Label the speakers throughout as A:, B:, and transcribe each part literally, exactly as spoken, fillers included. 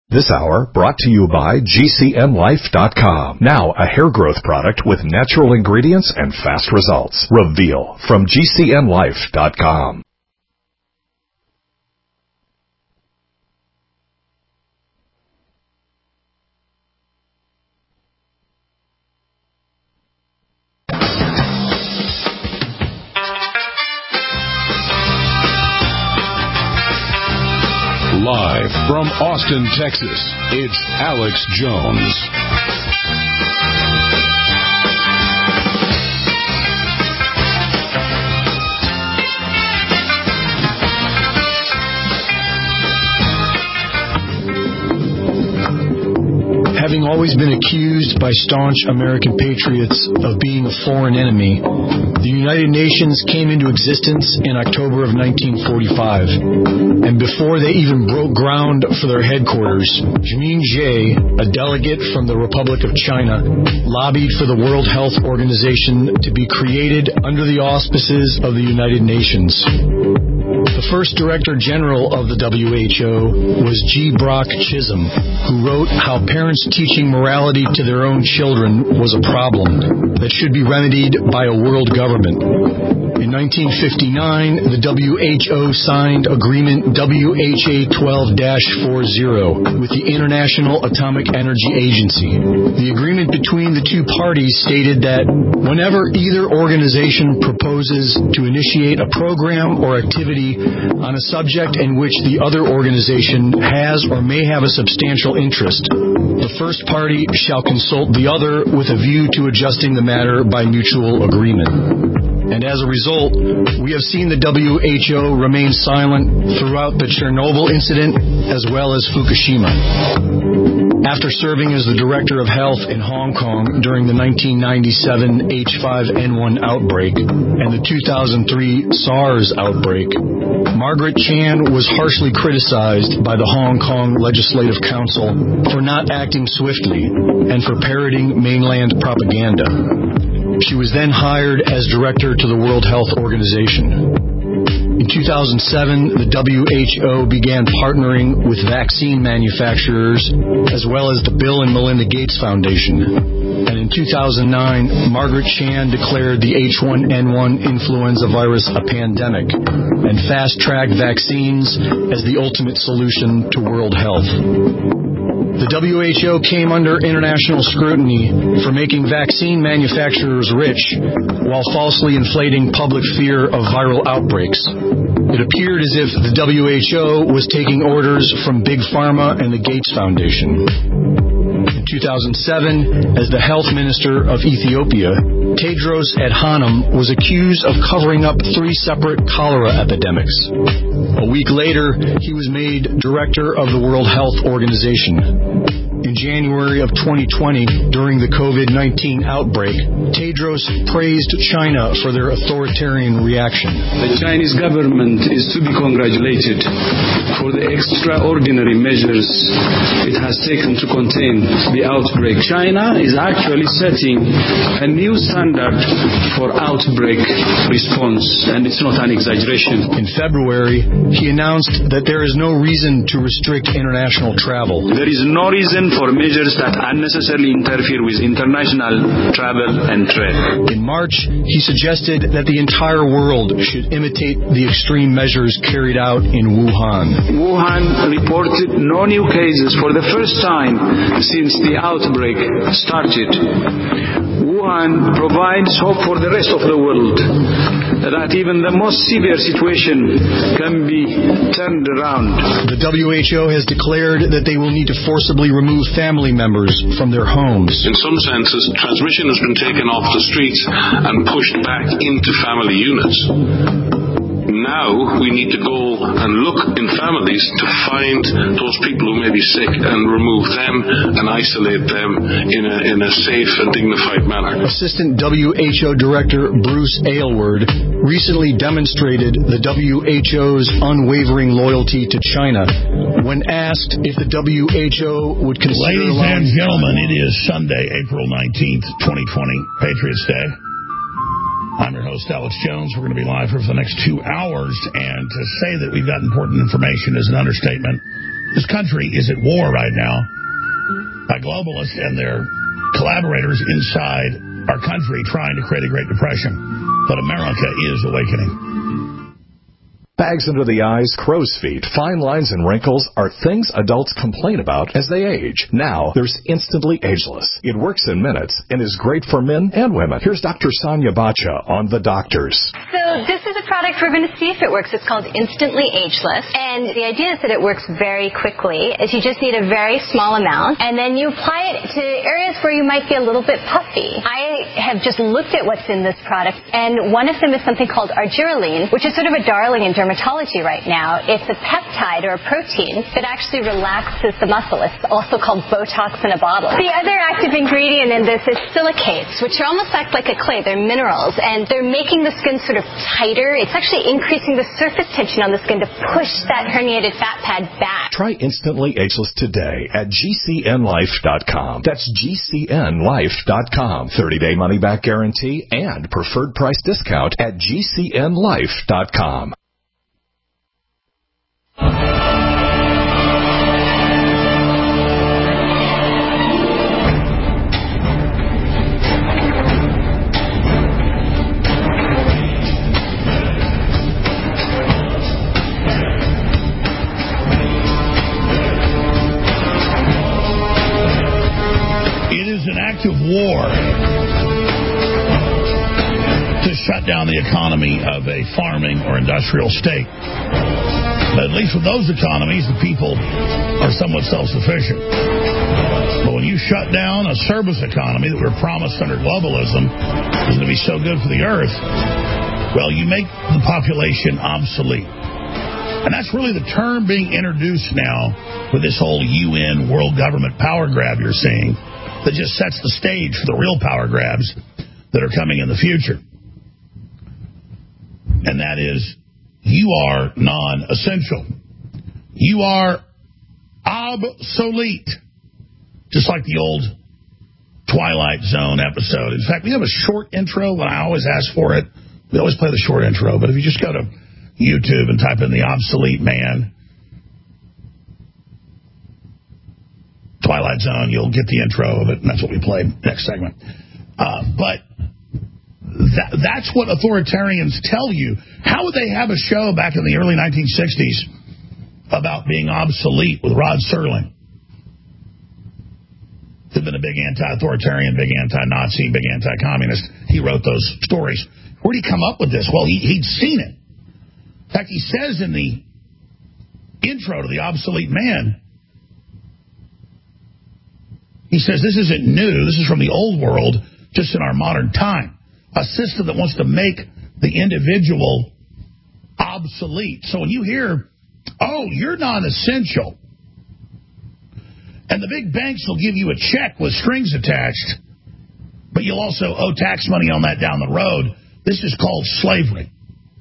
A: This hour brought to you by G C N Life dot com. Now a hair growth product with natural ingredients and fast results. Reveal from G C N Life dot com.
B: Live from Austin, Texas, it's Alex Jones.
C: Having always been accused by staunch American patriots of being a foreign enemy, the United Nations came into existence in October of nineteen forty-five. And before they even broke ground for their headquarters, Jimin Jie, a delegate from the Republic of China, lobbied for the World Health Organization to be created under the auspices of the United Nations. The first Director General of the W H O was G. Brock Chisholm, who wrote how parents teaching morality to their own children was a problem that should be remedied by a world government. In nineteen fifty-nine, the W H O signed Agreement W H A twelve dash forty with the International Atomic Energy Agency. The agreement between the two parties stated that whenever either organization proposes to initiate a program or activity on a subject in which the other organization has or may have a substantial interest, the first party shall consult the other with a view to adjusting the matter by mutual agreement. And as a result, we have seen the W H O remain silent throughout the Chernobyl incident as well as Fukushima. After serving as the Director of Health in Hong Kong during the nineteen ninety-seven H five N one outbreak and the two thousand three SARS outbreak, Margaret Chan was harshly criticized by the Hong Kong Legislative Council for not acting swiftly and for parroting mainland propaganda. She was then hired as director to the World Health Organization. In two thousand seven, the W H O began partnering with vaccine manufacturers as well as the Bill and Melinda Gates Foundation. And in two thousand nine, Margaret Chan declared the H one N one influenza virus a pandemic and fast-tracked vaccines as the ultimate solution to world health. The W H O came under international scrutiny for making vaccine manufacturers rich while falsely inflating public fear of viral outbreaks. It appeared as if the W H O was taking orders from Big Pharma and the Gates Foundation. In two thousand seven, as the health minister of Ethiopia, Tedros Adhanom was accused of covering up three separate cholera epidemics. A week later, he was made director of the World Health Organization. In January of twenty twenty, during the COVID nineteen outbreak, Tedros praised China for their authoritarian reaction.
D: The Chinese government is to be congratulated for the extraordinary measures it has taken to contain the outbreak. China is actually setting a new standard for outbreak response, and it's not an exaggeration.
C: In February, he announced that there is no reason to restrict international travel.
D: There is no reason for measures that unnecessarily interfere with international travel and trade.
C: In March, he suggested that the entire world should imitate the extreme measures carried out in Wuhan.
D: Wuhan reported no new cases for the first time since the outbreak started. Wuhan provides hope for the rest of the world that even the most severe situation can be turned around.
C: The W H O has declared that they will need to forcibly remove family members from their homes.
E: In some senses, transmission has been taken off the streets and pushed back into family units. Now we need to go and look in families to find those people who may be sick and remove them and isolate them in a, in a safe and dignified manner.
C: Assistant W H O Director Bruce Aylward recently demonstrated the W H O's unwavering loyalty to China when asked if the W H O would consider
F: Ladies
C: allowing...
F: and gentlemen, it is Sunday, April nineteenth, twenty twenty, Patriots Day. I'm your host, Alex Jones. We're going to be live here for the next two hours, and to say that we've got important information is an understatement. This country is at war right now by globalists and their collaborators inside our country trying to create a Great Depression. But America is awakening.
A: Bags under the eyes, crow's feet, fine lines, and wrinkles are things adults complain about as they age. Now, there's Instantly Ageless. It works in minutes and is great for men and women. Here's Doctor Sonia Bacha on The Doctors.
G: So this is a product we're going to see if it works. It's called Instantly Ageless. And the idea is that it works very quickly. Is you just need a very small amount, and then you apply it to areas where you might be a little bit puffy. I have just looked at what's in this product, and one of them is something called argireline, which is sort of a darling in dermatology right now. It's a peptide or a protein that actually relaxes the muscle. It's also called Botox in a bottle. The other active ingredient in this is silicates, which are almost act like a clay. They're minerals, and they're making the skin sort of tighter. It's actually increasing the surface tension on the skin to push that herniated fat pad back.
A: Try Instantly Ageless today at G C N life dot com. That's G C N life dot com. thirty-day money-back guarantee and preferred price discount at G C N life dot com.
F: Of war to shut down the economy of a farming or industrial state. But at least with those economies, the people are somewhat self-sufficient. But when you shut down a service economy that we were promised under globalism is going to be so good for the earth, well, you make the population obsolete. And that's really the term being introduced now with this whole U N world government power grab you're seeing, that just sets the stage for the real power grabs that are coming in the future. And that is, you are non-essential. You are obsolete. Just like the old Twilight Zone episode. In fact, we have a short intro, and I always ask for it. We always play the short intro, but if you just go to YouTube and type in the obsolete man, Twilight Zone, you'll get the intro of it, and that's what we play next segment. Uh, but that, that's what authoritarians tell you. How would they have a show back in the early nineteen sixties about being obsolete with Rod Serling? He'd been a big anti-authoritarian, big anti-Nazi, big anti-communist. He wrote those stories. Where did he come up with this? Well, he, he'd seen it. In fact, he says in the intro to The Obsolete Man, he says, this isn't new. This is from the old world, just in our modern time. A system that wants to make the individual obsolete. So when you hear, oh, you're non-essential, and the big banks will give you a check with strings attached, but you'll also owe tax money on that down the road, this is called slavery.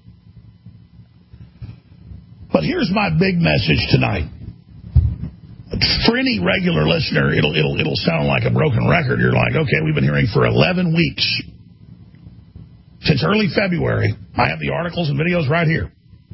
F: But here's my big message tonight. For any regular listener, it'll it'll it'll sound like a broken record. You're like, okay, we've been hearing for eleven weeks. Since early February, I have the articles and videos right here,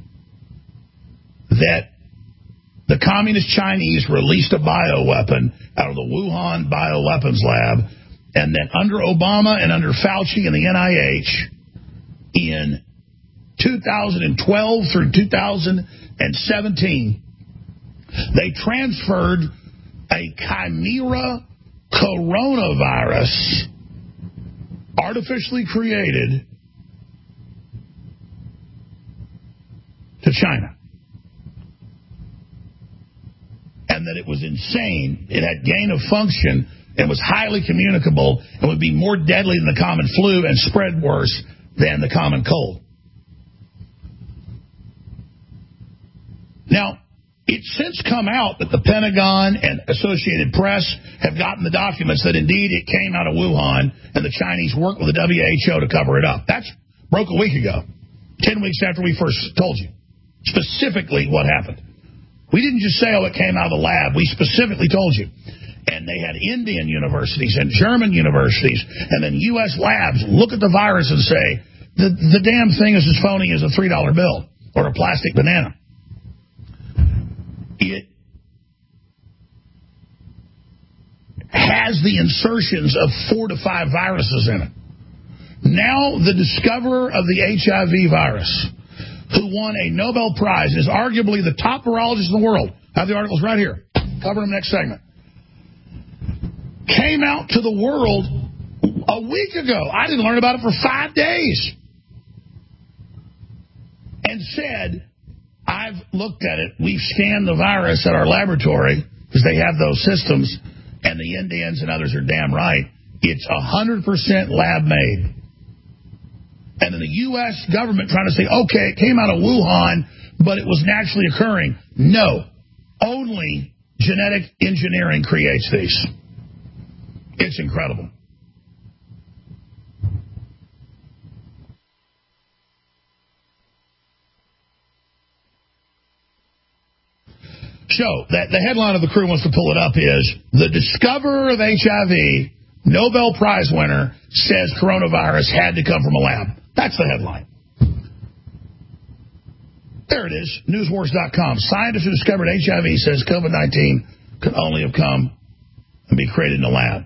F: that the communist Chinese released a bioweapon out of the Wuhan bioweapons lab, and that under Obama and under Fauci and the N I H, in two thousand twelve through two thousand seventeen, they transferred a chimera coronavirus, artificially created, to China. And that it was insane. It had gain of function and was highly communicable and would be more deadly than the common flu and spread worse than the common cold. Now, it's since come out that the Pentagon and Associated Press have gotten the documents that indeed it came out of Wuhan and the Chinese worked with the W H O to cover it up. That broke a week ago, ten weeks after we first told you specifically what happened. We didn't just say, oh, it came out of the lab. We specifically told you. And they had Indian universities and German universities and then U S labs look at the virus and say, the, the damn thing is as phony as a three dollar bill or a plastic banana. It has the insertions of four to five viruses in it. Now the discoverer of the H I V virus, who won a Nobel Prize, is arguably the top virologist in the world. I have the articles right here. Cover them next segment. Came out to the world a week ago. I didn't learn about it for five days. And said, I've looked at it. We've scanned the virus at our laboratory, because they have those systems, and the Indians and others are damn right. It's one hundred percent lab-made. And then the U S government trying to say, okay, it came out of Wuhan, but it was naturally occurring. No. Only genetic engineering creates these. It's incredible. So, that the headline of the Crew wants to pull it up is, the discoverer of H I V, Nobel Prize winner, says coronavirus had to come from a lab. That's the headline. There it is, newswars dot com. Scientist who discovered H I V says COVID nineteen could only have come and be created in a lab.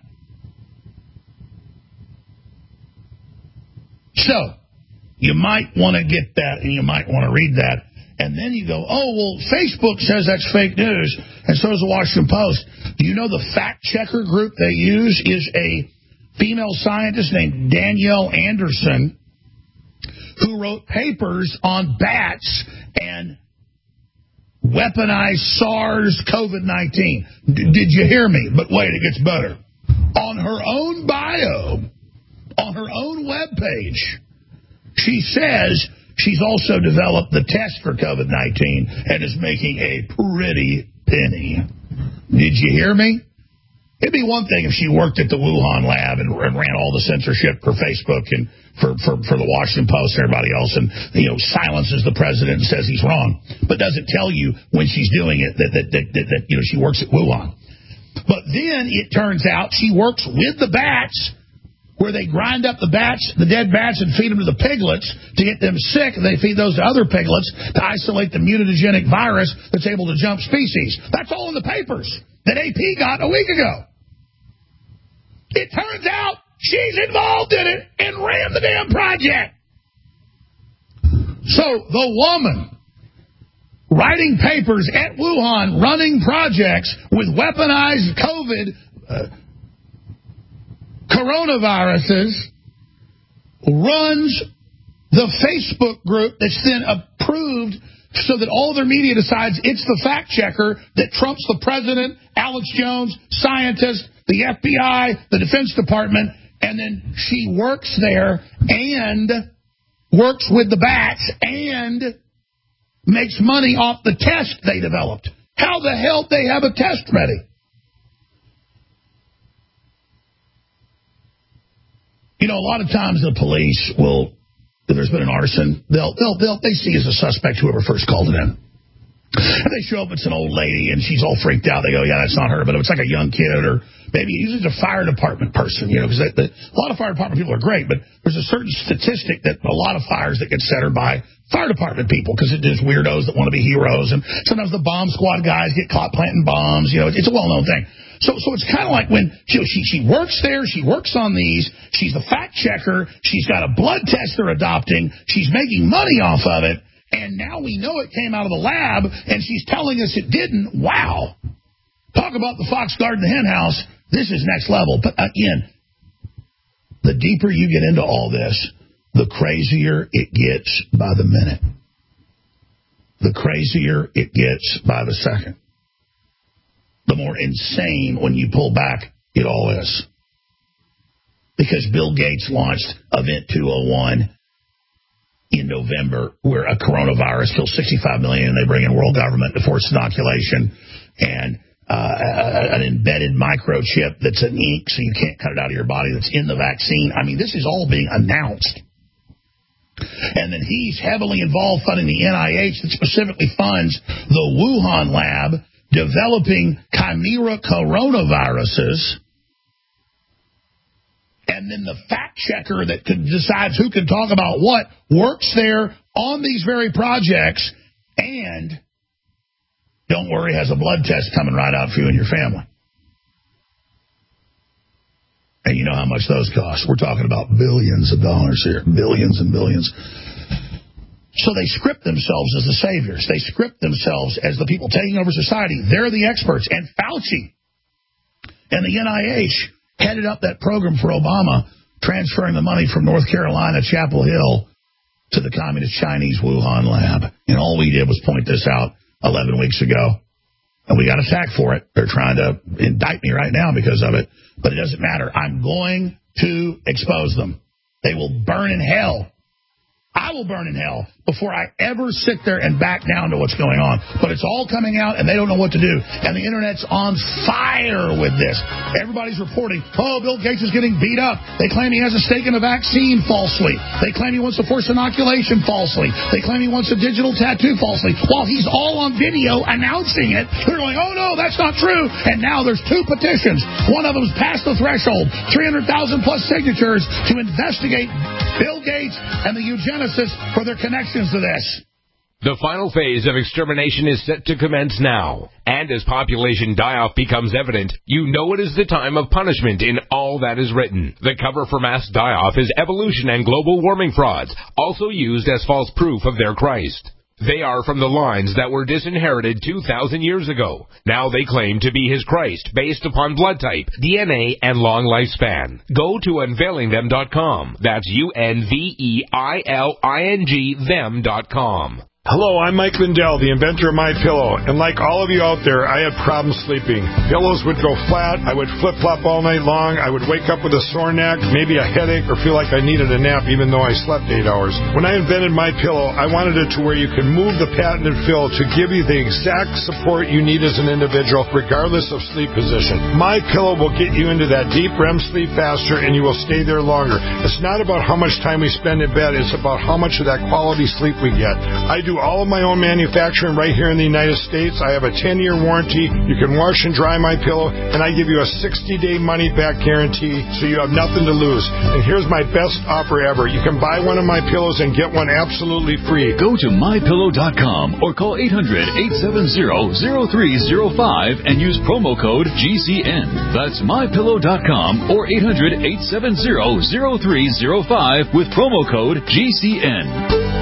F: So, you might want to get that, and you might want to read that. And then you go, oh, well, Facebook says that's fake news, and so does the Washington Post. Do you know the fact-checker group they use is a female scientist named Danielle Anderson, who wrote papers on bats and weaponized SARS COVID nineteen. D- did you hear me? But wait, it gets better. On her own bio, on her own webpage, she says she's also developed the test for COVID nineteen and is making a pretty penny. Did you hear me? It'd be one thing if she worked at the Wuhan lab and, and ran all the censorship for Facebook and for, for, for the Washington Post and everybody else, and, you know, silences the president and says he's wrong, but doesn't tell you when she's doing it that, that, that, that, that you know, she works at Wuhan. But then it turns out she works with the bats, where they grind up the bats, the dead bats, and feed them to the piglets to get them sick. And they feed those to other piglets to isolate the mutagenic virus that's able to jump species. That's all in the papers that A P got a week ago. It turns out she's involved in it and ran the damn project. So the woman writing papers at Wuhan, running projects with weaponized COVID uh, coronaviruses, runs the Facebook group that's then approved so that all their media decides it's the fact checker that trumps the president, Alex Jones, scientists, the F B I, the Defense Department, and then she works there and works with the bats and makes money off the test they developed. How the hell do they have a test ready? You know, a lot of times the police will, if there's been an arson, they'll, they'll, they'll, they see as a suspect whoever first called it in. And they show up, it's an old lady, and she's all freaked out. They go, yeah, that's not her. But if it's like a young kid, or maybe usually it's a fire department person, you know, because a lot of fire department people are great, but there's a certain statistic that a lot of fires that get set are by fire department people, because it is weirdos that want to be heroes. And sometimes the bomb squad guys get caught planting bombs. You know, it's a well-known thing. So so it's kind of like when she, she she works there, she works on these, she's the fact checker, she's got a blood test they're adopting, she's making money off of it, and now we know it came out of the lab, and she's telling us it didn't. Wow. Talk about the fox guarding the hen house. This is next level. But again, the deeper you get into all this, the crazier it gets by the minute. The crazier it gets by the second. The more insane when you pull back it all is. Because Bill Gates launched Event two oh one in November, where a coronavirus kills sixty-five million, and they bring in world government to force inoculation, and uh, a, an embedded microchip that's an ink, so you can't cut it out of your body, that's in the vaccine. I mean, this is all being announced. And then he's heavily involved funding the N I H that specifically funds the Wuhan lab developing chimera coronaviruses, and then the fact checker that could decides who can talk about what works there on these very projects, and don't worry, has a blood test coming right out for you and your family. And you know how much those cost. We're talking about billions of dollars here. Billions and billions. So they script themselves as the saviors. They script themselves as the people taking over society. They're the experts. And Fauci and the N I H headed up that program for Obama, transferring the money from North Carolina, Chapel Hill, to the communist Chinese Wuhan lab. And all we did was point this out eleven weeks ago. And we got attacked for it. They're trying to indict me right now because of it. But it doesn't matter. I'm going to expose them. They will burn in hell. I will burn in hell before I ever sit there and back down to what's going on. But it's all coming out, and they don't know what to do. And the Internet's on fire with this. Everybody's reporting, oh, Bill Gates is getting beat up. They claim he has a stake in a vaccine falsely. They claim he wants to force inoculation falsely. They claim he wants a digital tattoo falsely. While he's all on video announcing it, they're going, oh, no, that's not true. And now there's two petitions. One of them's past the threshold, three hundred thousand plus signatures to investigate Bill Gates and the eugenicists for their connections to this.
H: The final phase of extermination is set to commence now. And as population die-off becomes evident, you know it is the time of punishment in all that is written. The cover for mass die-off is evolution and global warming frauds, also used as false proof of their Christ. They are from the lines that were disinherited two thousand years ago. Now they claim to be his Christ based upon blood type, D N A, and long lifespan. Go to unveiling them dot com. That's U N V E I L I N G them dot com.
I: Hello, I'm Mike Lindell, the inventor of MyPillow, and like all of you out there, I had problems sleeping. Pillows would go flat, I would flip-flop all night long, I would wake up with a sore neck, maybe a headache, or feel like I needed a nap even though I slept eight hours. When I invented MyPillow, I wanted it to where you can move the patented fill to give you the exact support you need as an individual, regardless of sleep position. MyPillow will get you into that deep R E M sleep faster, and you will stay there longer. It's not about how much time we spend in bed, it's about how much of that quality sleep we get. I do all of my own manufacturing right here in the United States. I have a ten-year warranty. You can wash and dry my pillow, and I give you a sixty-day money-back guarantee, so you have nothing to lose. And here's my best offer ever. You can buy one of my pillows and get one absolutely free.
J: Go to my pillow dot com or call eight hundred, eight seven zero, zero three zero five and use promo code G C N. That's my pillow dot com or eight hundred, eight seven zero, zero three zero five with promo code G C N.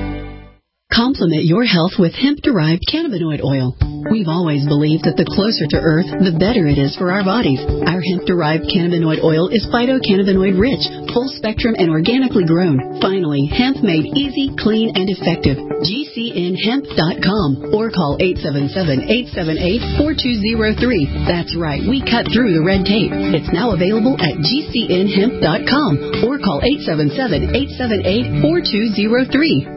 K: Complement your health with hemp-derived cannabinoid oil. We've always believed that the closer to Earth, the better it is for our bodies. Our hemp-derived cannabinoid oil is phytocannabinoid-rich, full-spectrum, and organically grown. Finally, hemp made easy, clean, and effective. G C N hemp dot com or call eight seven seven, eight seven eight, four two zero three. That's right, we cut through the red tape. It's now available at G C N hemp dot com or call eight seven seven, eight seven eight, four two zero three.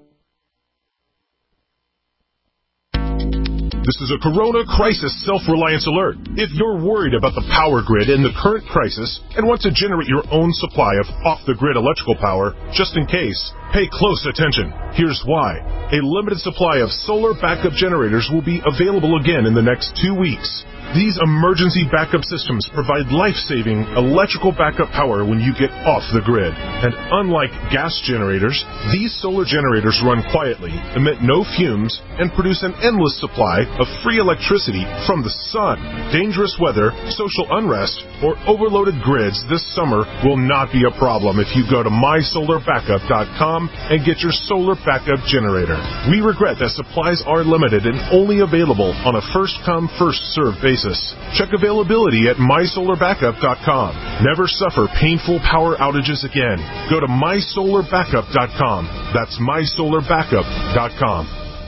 L: This is a Corona Crisis Self-Reliance Alert. If you're worried about the power grid in the current crisis and want to generate your own supply of off-the-grid electrical power, just in case, pay close attention. Here's why. A limited supply of solar backup generators will be available again in the next two weeks. These emergency backup systems provide life-saving electrical backup power when you get off the grid. And unlike gas generators, these solar generators run quietly, emit no fumes, and produce an endless supply of free electricity from the sun. Dangerous weather, social unrest, or overloaded grids this summer will not be a problem if you go to my solar backup dot com and get your solar backup generator. We regret that supplies are limited and only available on a first-come, first-served basis. Check availability at my solar backup dot com. Never suffer painful power outages again. Go to my solar backup dot com. That's my solar backup dot com.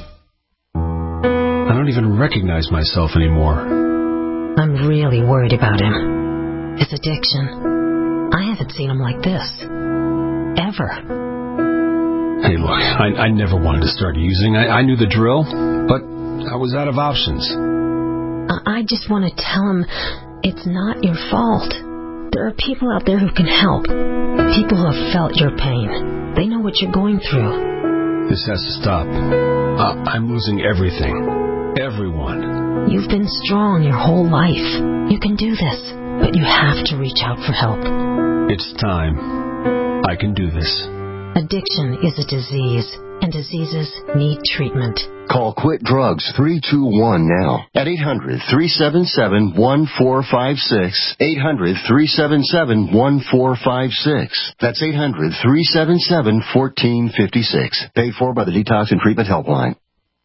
M: I don't even recognize myself anymore.
N: I'm really worried about him. His addiction. I haven't seen him like this. Ever.
M: Hey, look, I, I never wanted to start using. I, I knew the drill, but I was out of options.
N: I just want to tell him it's not your fault. There are people out there who can help. People who have felt your pain. They know what you're going through.
M: This has to stop. Uh, I'm losing everything. Everyone.
N: You've been strong your whole life. You can do this, but you have to reach out for help.
M: It's time. I can do this.
N: Addiction is a disease, and diseases need treatment.
O: Call Quit Drugs three two one now at eight hundred, three seven seven, one four five six, eight hundred, three seven seven, one four five six. That's eight hundred, three seven seven, one four five six. Paid for by the Detox and Treatment Helpline.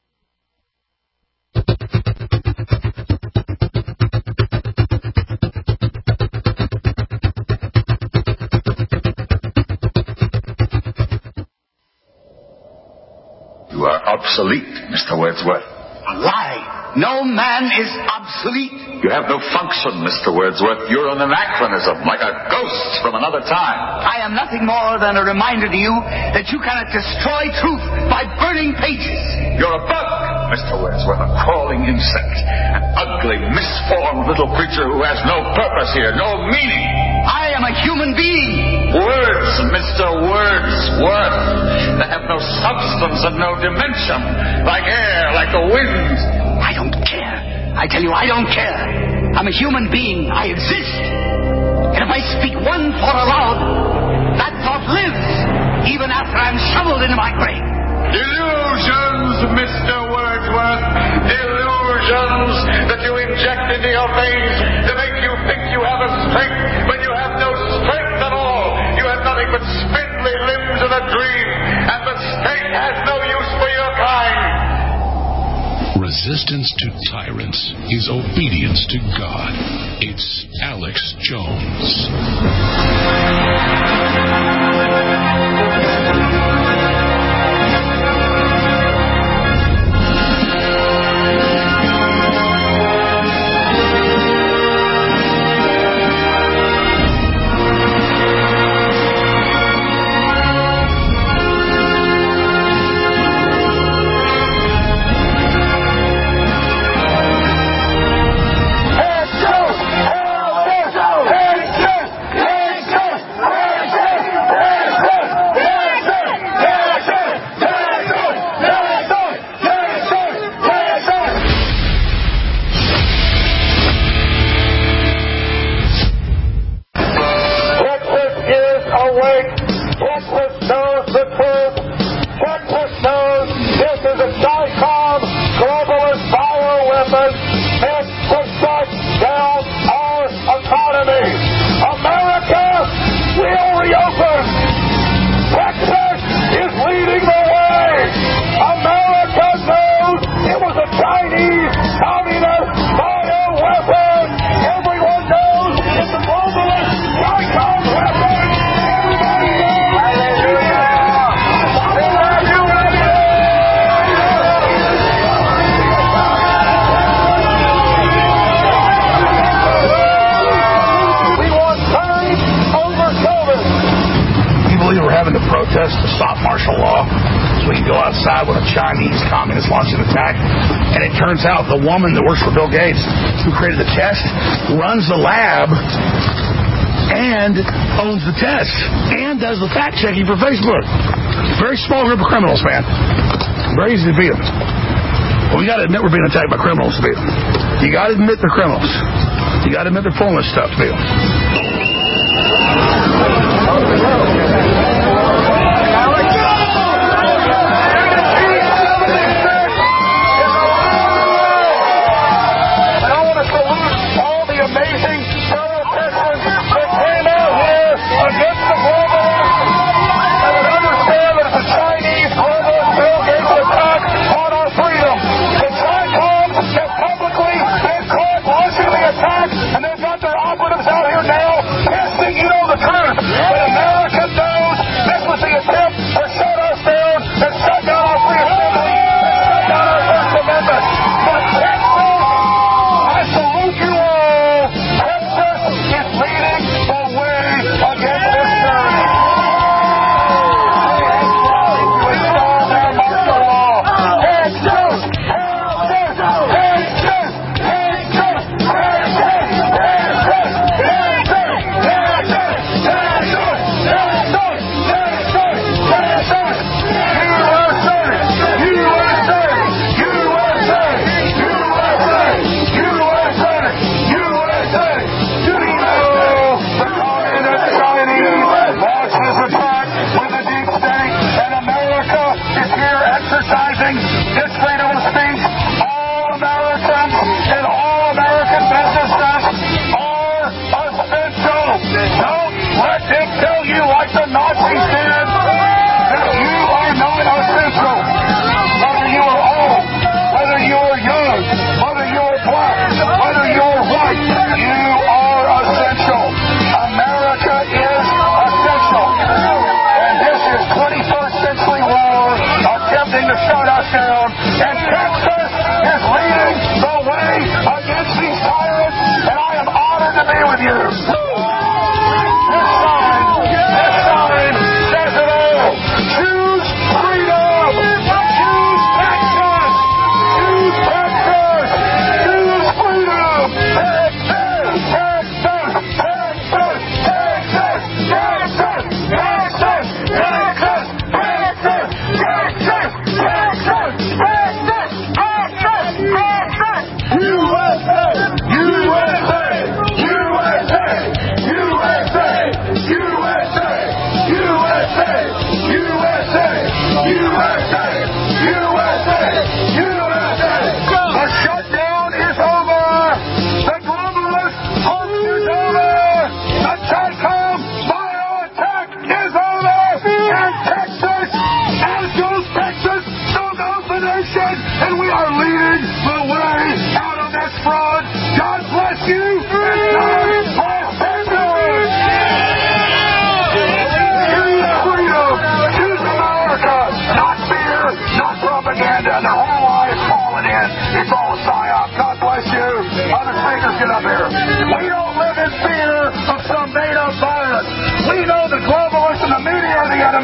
P: You are obsolete, Mister Wordsworth.
Q: A lie. No man is obsolete.
P: You have no function, Mister Wordsworth. You're an anachronism, like a ghost from another time.
Q: I am nothing more than a reminder to you that you cannot destroy truth by burning pages.
P: You're a bug, Mister Wordsworth, a crawling insect, an ugly, misformed little creature who has no purpose here, no meaning.
Q: I am a human being.
P: Words, Mister Wordsworth, that have no substance and no dimension, like air, like the wind.
Q: I don't care. I tell you, I don't care. I'm a human being. I exist. And if I speak one thought aloud, that thought lives, even after I'm shoveled into my grave.
P: Illusions, Mister Wordsworth. Illusions that you inject into your veins to make you think you have a strength when you have no strength at all. You have nothing but spindly limbs in a dream, and the state has no use for your kind.
B: Resistance to tyrants is obedience to God. It's Alex Jones.
F: To stop martial law, so we can go outside when a Chinese communist launches an attack. And it turns out the woman that works for Bill Gates, who created the test, runs the lab and owns the test and does the fact checking for Facebook. Very small group of criminals, man. Very easy to beat them. Well, we got to admit we're being attacked by criminals to beat them. You got to admit they're criminals. You got to admit they're pulling this stuff to beat them.
P: And they've got their operatives out here now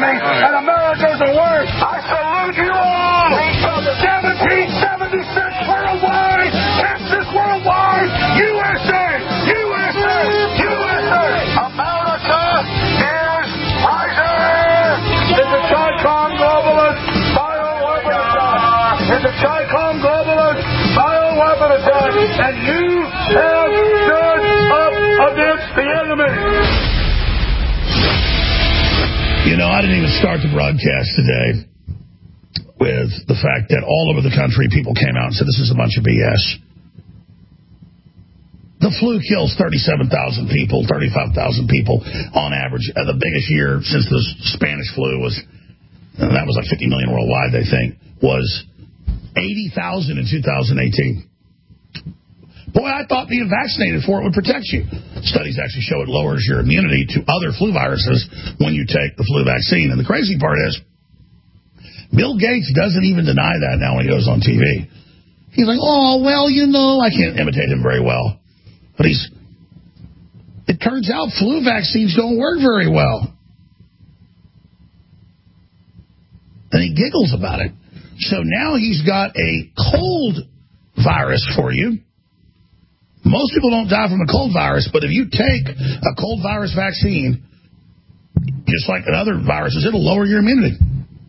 P: enemy, and America's the worst. I salute you all. seventeen seventy-six worldwide, Texas worldwide, U S A, U S A, U S A. America is rising. It's a Chi-Com globalist bioweapon attack. It's a Chi-Com globalist bioweapon attack, and you have stood up against the enemy.
F: You know, I didn't even start the broadcast today with the fact that all over the country people came out and said this is a bunch of B S. The flu kills thirty-seven thousand people, thirty-five thousand people on average. Uh, the biggest year since the Spanish flu was, uh, that was like fifty million worldwide, they think, was eighty thousand in two thousand eighteen. Boy, I thought being vaccinated for it would protect you. Studies actually show it lowers your immunity to other flu viruses when you take the flu vaccine. And the crazy part is, Bill Gates doesn't even deny that now when he goes on T V. He's like, oh, well, you know, I can't imitate him very well. But he's, it turns out flu vaccines don't work very well. And he giggles about it. So now he's got a cold virus for you. Most people don't die from a cold virus, but if you take a cold virus vaccine, just like other viruses, it'll lower your immunity.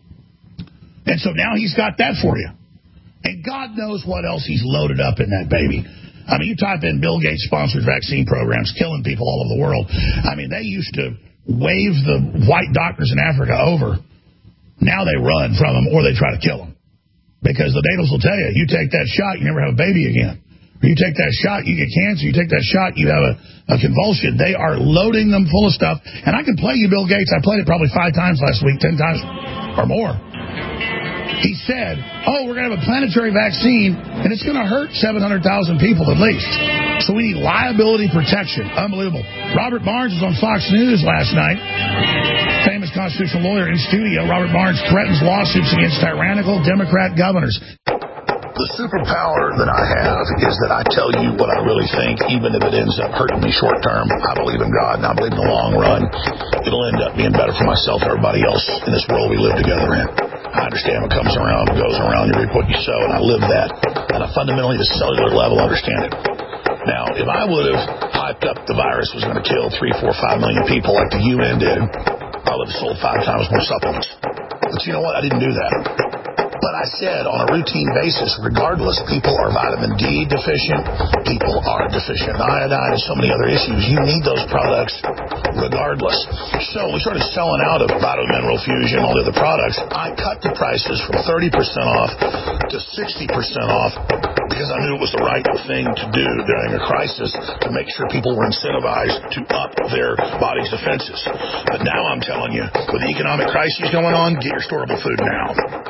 F: And so now he's got that for you. And God knows what else he's loaded up in that baby. I mean, you type in Bill Gates-sponsored vaccine programs killing people all over the world. I mean, they used to wave the white doctors in Africa over. Now they run from them or they try to kill them. Because the natives will tell you, you take that shot, you never have a baby again. You take that shot, you get cancer. You take that shot, you have a, a convulsion. They are loading them full of stuff. And I can play you Bill Gates. I played it probably five times last week, ten times or more. He said, oh, we're going to have a planetary vaccine, and it's going to hurt seven hundred thousand people at least. So we need liability protection. Unbelievable. Robert Barnes was on Fox News last night. Famous constitutional lawyer in studio. Robert Barnes threatens lawsuits against tyrannical Democrat governors. The superpower that I have is that I tell you what I really think, even if it ends up hurting me short term. I believe in God, and I believe in the long run, it'll end up being better for myself and everybody else in this world we live together in. I understand what comes around, what goes around, you reap what you sow, and I live that. And I fundamentally, at a cellular level, understand it. Now, if I would have hyped up the virus was going to kill three, four, five million people like the U N did, I would have sold five times more supplements. But you know what? I didn't do that. But I said on a routine basis, regardless, people are vitamin D deficient, people are deficient in iodine and so many other issues. You need those products regardless. So we started selling out of Vitamin Mineral Fusion, all the other products. I cut the prices from thirty percent off to sixty percent off because I knew it was the right thing to do during a crisis to make sure people were incentivized to up their body's defenses. But now I'm telling you, with the economic crisis going on, get your storable food now.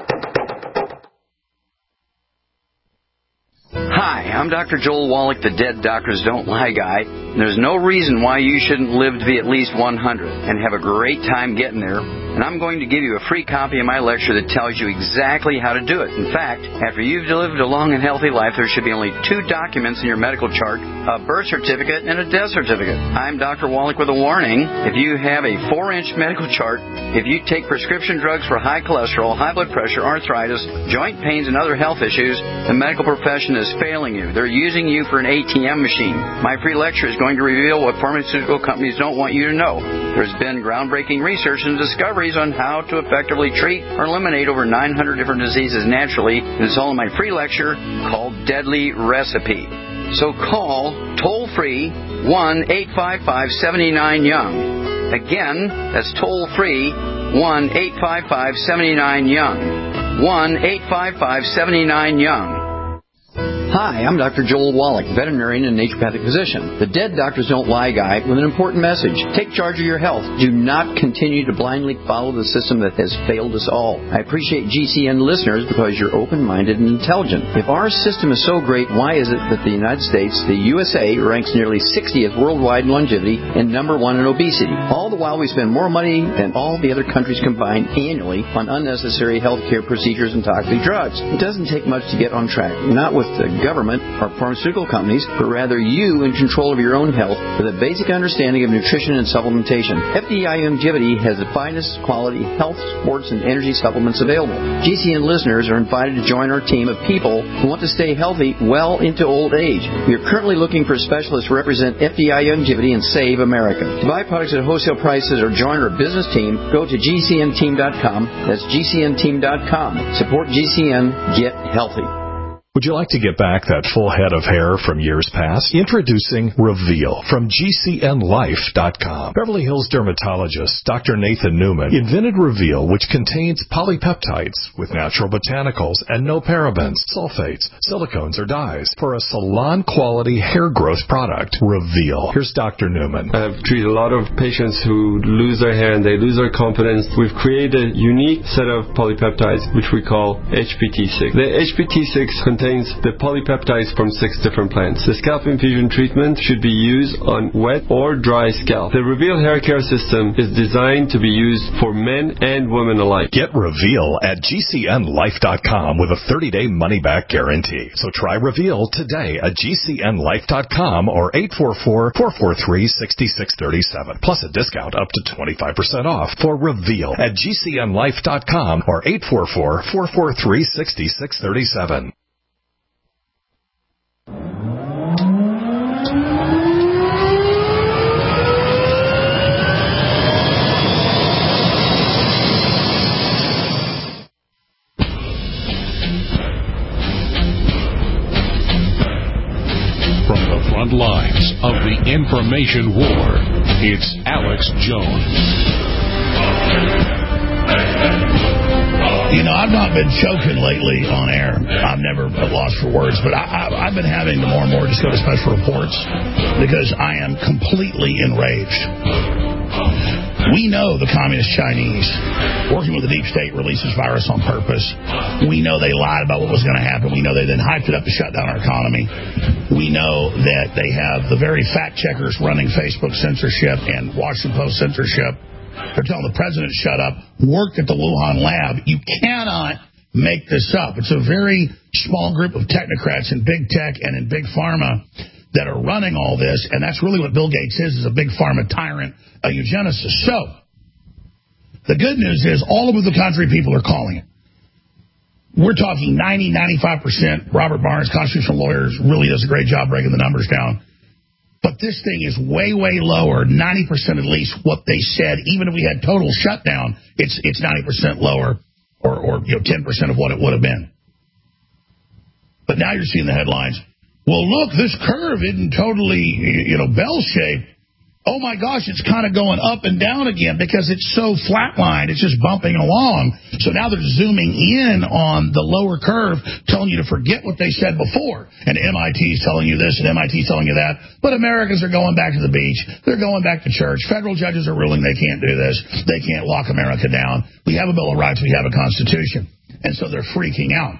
R: Hi, I'm Doctor Joel Wallach, the Dead Doctors Don't Lie guy. There's no reason why you shouldn't live to be at least one hundred and have a great time getting there. And I'm going to give you a free copy of my lecture that tells you exactly how to do it. In fact, after you've lived a long and healthy life, there should be only two documents in your medical chart, a birth certificate and a death certificate. I'm Doctor Wallach with a warning. If you have a four-inch medical chart, if you take prescription drugs for high cholesterol, high blood pressure, arthritis, joint pains, and other health issues, the medical profession is failing you. They're using you for an A T M machine. My free lecture is going to reveal what pharmaceutical companies don't want you to know. There's been groundbreaking research and discoveries on how to effectively treat or eliminate over nine hundred different diseases naturally. And it's all in my free lecture called Deadly Recipe. So call toll-free one eight five five, seven nine, young. Again, that's toll-free one eight five five, seven nine, young. one eight five five, seven nine, young. Hi, I'm Doctor Joel Wallach, veterinarian and naturopathic physician, the Dead Doctors Don't Lie guy with an important message. Take charge of your health. Do not continue to blindly follow the system that has failed us all. I appreciate G C N listeners because you're open-minded and intelligent. If our system is so great, why is it that the United States, the U S A, ranks nearly sixtieth worldwide in longevity and number one in obesity? All the while we spend more money than all the other countries combined annually on unnecessary health care procedures and toxic drugs. It doesn't take much to get on track, not with the government or pharmaceutical companies, but rather you in control of your own health with a basic understanding of nutrition and supplementation. F D I Longevity has the finest quality health, sports, and energy supplements available. G C N listeners are invited to join our team of people who want to stay healthy well into old age. We are currently looking for specialists to represent F D I Longevity and Save America. To buy products at wholesale prices or join our business team, go to G C N team dot com. That's G C N team dot com. Support G C N. Get healthy.
A: Would you like to get back that full head of hair from years past? Introducing Reveal from G C N life dot com. Beverly Hills dermatologist Doctor Nathan Newman invented Reveal, which contains polypeptides with natural botanicals and no parabens, sulfates, silicones, or dyes for a salon-quality hair growth product. Reveal. Here's Doctor Newman.
S: I've treated a lot of patients who lose their hair and they lose their confidence. We've created a unique set of polypeptides, which we call H P T six. The H P T six contains the polypeptides from six different plants. The scalp infusion treatment should be used on wet or dry scalp. The Reveal hair care system is designed to be used for men and women alike.
A: Get Reveal at G C N life dot com with a thirty-day money-back guarantee. So try Reveal today at G C N life dot com or eight four four, four four three, six six three seven. Plus a discount up to twenty-five percent off for Reveal at G C N life dot com or eight four four, four four three, six six three seven.
B: From the front lines of the information war, it's Alex Jones.
F: You know, I've not been choking lately on air. I'm never at loss for words, but I, I, I've been having to more and more just go to special reports because I am completely enraged. We know the communist Chinese, working with the deep state, released this virus on purpose. We know they lied about what was going to happen. We know they then hyped it up to shut down our economy. We know that they have the very fact checkers running Facebook censorship and Washington Post censorship. They're telling the president to shut up, worked at the Wuhan lab. You cannot make this up. It's a very small group of technocrats in big tech and in big pharma that are running all this, and that's really what Bill Gates is, is a big pharma tyrant, a eugenicist. So, the good news is all over the country people are calling it. We're talking ninety, ninety-five percent. Robert Barnes, constitutional lawyer, really does a great job breaking the numbers down. But this thing is way, way lower, ninety percent at least what they said. Even if we had total shutdown, it's it's ninety percent lower, or, or you know, ten percent of what it would have been. But now you're seeing the headlines. Well, look, this curve isn't totally, you know, bell-shaped. Oh, my gosh, it's kind of going up and down again because it's so flatlined. It's just bumping along. So now they're zooming in on the lower curve, telling you to forget what they said before. And M I T is telling you this and M I T is telling you that. But Americans are going back to the beach. They're going back to church. Federal judges are ruling they can't do this. They can't lock America down. We have a Bill of Rights. We have a Constitution. And so they're freaking out.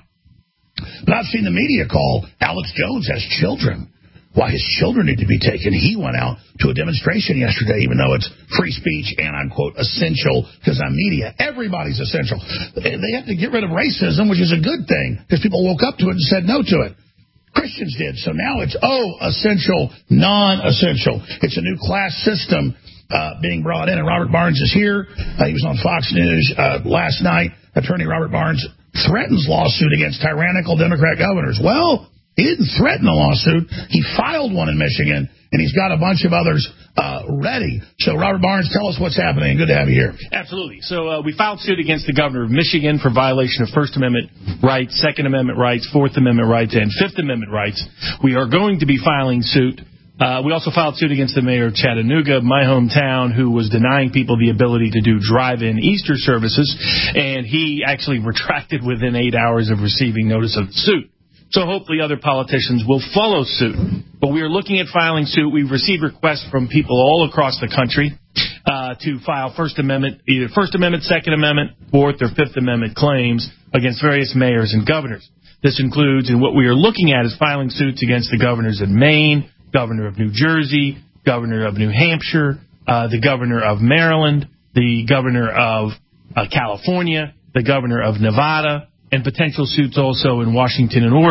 F: But I've seen the media call Alex Jones has children. Why his children need to be taken. He went out to a demonstration yesterday, even though it's free speech and I'm, quote, essential because I'm media. Everybody's essential. They have to get rid of racism, which is a good thing because people woke up to it and said no to it. Christians did. So now it's, oh, essential, non-essential. It's a new class system uh, being brought in. And Robert Barnes is here. Uh, he was on Fox News uh, last night. Attorney Robert Barnes threatens lawsuit against tyrannical Democrat governors. Well, he didn't threaten a lawsuit. He filed one in Michigan, and he's got a bunch of others uh, ready. So, Robert Barnes, tell us what's happening. Good to have you here.
T: Absolutely. So uh, we filed suit against the governor of Michigan for violation of First Amendment rights, Second Amendment rights, Fourth Amendment rights, and Fifth Amendment rights. We are going to be filing suit. Uh, we also filed suit against the mayor of Chattanooga, my hometown, who was denying people the ability to do drive-in Easter services, and he actually retracted within eight hours of receiving notice of the suit. So hopefully other politicians will follow suit. But we are looking at filing suit. We've received requests from people all across the country uh, to file First Amendment, either First Amendment, Second Amendment, Fourth, or Fifth Amendment claims against various mayors and governors. This includes, and what we are looking at is filing suits against the governors of Maine, governor of New Jersey, governor of New Hampshire, uh, the governor of Maryland, the governor of uh, California, the governor of Nevada, and potential suits also in Washington and Oregon.